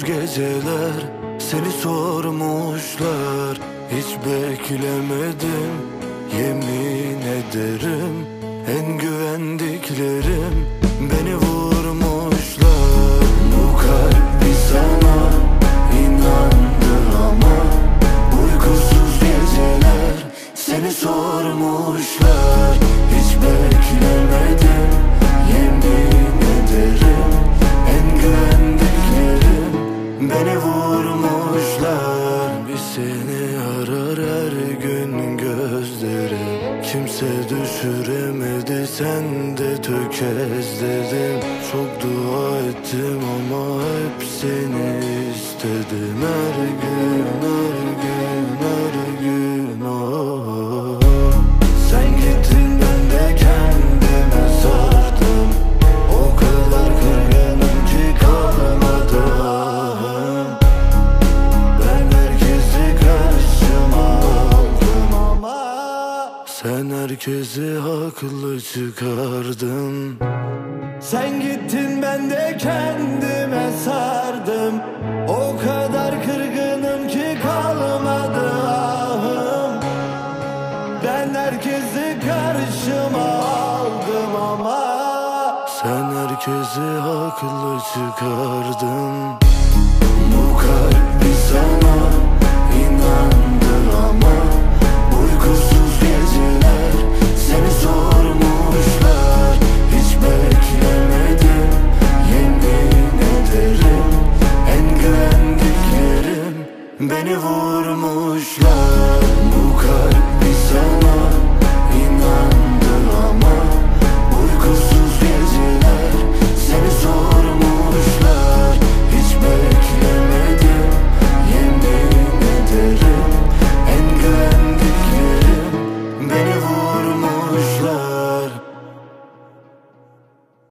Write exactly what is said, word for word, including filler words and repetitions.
geceler seni sormuşlar. Hiç beklemedim, yemin ederim. En güvendiklerim beni vurmuşlar. Bu kalp bir sana inandı ama uykusuz geceler seni sormuşlar. Hiç beklemedim, yemin ederim. En güvendiklerim beni vurmuşlar. Bir seni arar her gün gözlerim. Kimse düşüremedi, sen de tökezledim. Çok dua ettim ama hep seni istedim. Her gün, her gün, her gün oh. Sen gittin, ben de kendime sardım. O kadar kırgınım ki kalmadı ahım. Ben herkesi karşıma aldım ama sen herkesi haklı çıkardın. Sen gittin, ben de kendime sardım. O kadar kırgınım ki kalmadı ahım. Ben herkesi karşıma aldım ama sen herkesi haklı çıkardın.